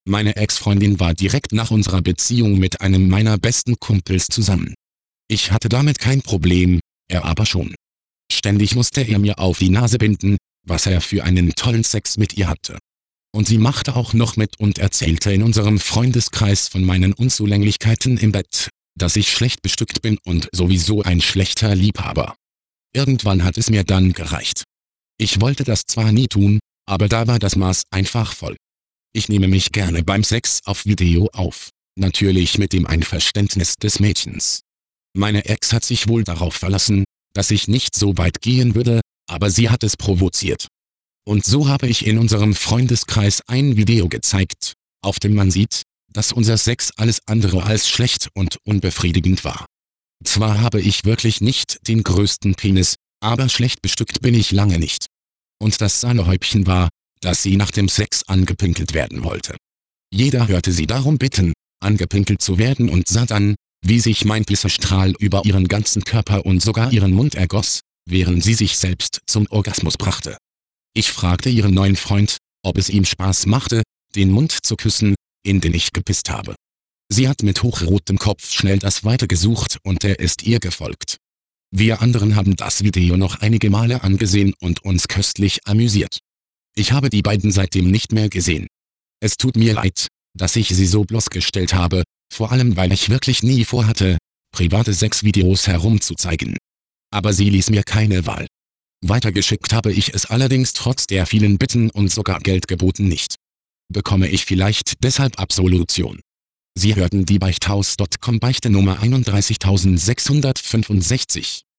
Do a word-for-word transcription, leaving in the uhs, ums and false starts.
Meine Ex-Freundin war direkt nach unserer Beziehung mit einem meiner besten Kumpels zusammen. Ich hatte damit kein Problem, er aber schon. Ständig musste er mir auf die Nase binden, was er für einen tollen Sex mit ihr hatte. Und sie machte auch noch mit und erzählte in unserem Freundeskreis von meinen Unzulänglichkeiten im Bett, dass ich schlecht bestückt bin und sowieso ein schlechter Liebhaber. Irgendwann hat es mir dann gereicht. Ich wollte das zwar nie tun, aber da war das Maß einfach voll. Ich nehme mich gerne beim Sex auf Video auf, natürlich mit dem Einverständnis des Mädchens. Meine Ex hat sich wohl darauf verlassen, dass ich nicht so weit gehen würde, aber sie hat es provoziert. Und so habe ich in unserem Freundeskreis ein Video gezeigt, auf dem man sieht, dass unser Sex alles andere als schlecht und unbefriedigend war. Zwar habe ich wirklich nicht den größten Penis, aber schlecht bestückt bin ich lange nicht. Und das Sahnehäubchen war, dass sie nach dem Sex angepinkelt werden wollte. Jeder hörte sie darum bitten, angepinkelt zu werden und sah dann, wie sich mein Pissestrahl über ihren ganzen Körper und sogar ihren Mund ergoss, während sie sich selbst zum Orgasmus brachte. Ich fragte ihren neuen Freund, ob es ihm Spaß machte, den Mund zu küssen, in den ich gepisst habe. Sie hat mit hochrotem Kopf schnell das Weite gesucht und er ist ihr gefolgt. Wir anderen haben das Video noch einige Male angesehen und uns köstlich amüsiert. Ich habe die beiden seitdem nicht mehr gesehen. Es tut mir leid, dass ich sie so bloßgestellt habe, vor allem weil ich wirklich nie vorhatte, private Sexvideos herumzuzeigen. Aber sie ließ mir keine Wahl. Weitergeschickt habe ich es allerdings trotz der vielen Bitten und sogar Geldgeboten nicht. Bekomme ich vielleicht deshalb Absolution? Sie hörten die Beichthaus Punkt com Beichte Nummer einunddreißigtausendsechshundertfünfundsechzig.